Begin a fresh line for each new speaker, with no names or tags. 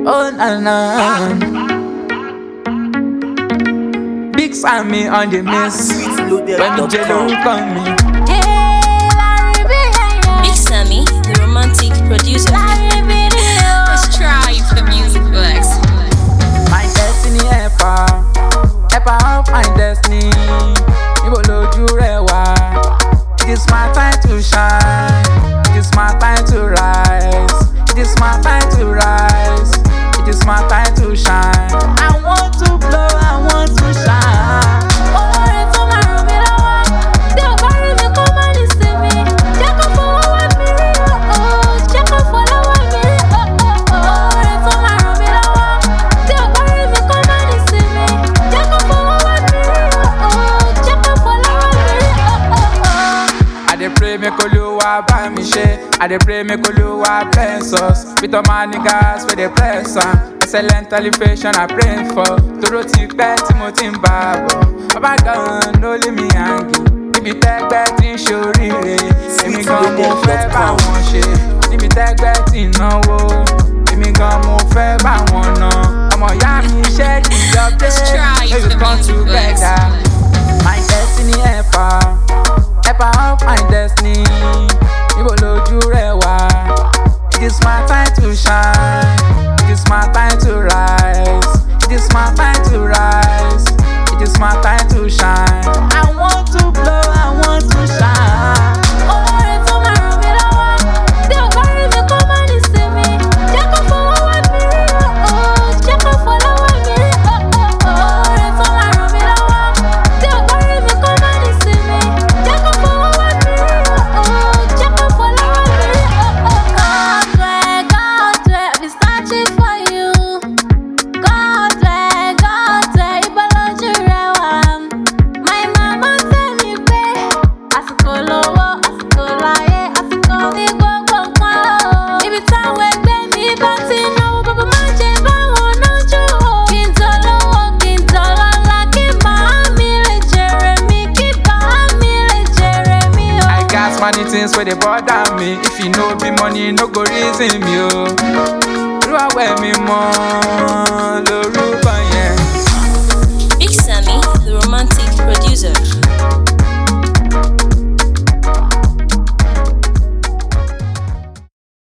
Oh na na. Big Sammy on the mix. When the jello come me.
Big Sammy, the romantic producer. Let's try for music flex.
My destiny ever up my destiny. Ibo loju rewa. It is my time to shine. It is my time to rise. It is my time to rise. It is my time to shine. I want to blow, I want to shine. I dey pray make Oluwa buy me share. I dey pray make Oluwa bless us with all my niggas where they bless excellent elevation I pray for. Toro ti pẹ́ tí mo ti ń bá bọ̀. Bàbá gan ló lé mi hàngì. Níbi tẹ́gbẹ́ ti ń ṣoríire. Èmi gan mo fẹ́ bá wọn ṣe. Níbi tẹ́gbẹ́ ti ń náwó. Èmi gan mo fẹ́ bá wọn ná. Ọmọ ìyá mi ṣẹ́ kí n jọ pé. Maybe come together. My destiny ever up my destiny. Ibo loju rewa. It is my time to shine. It is my time to rise. It is my time to rise. It is my time to shine. I want to blow, I want to shine. Many things where they bother me. If you know be money, no go reason me. Oh, do I wear me more?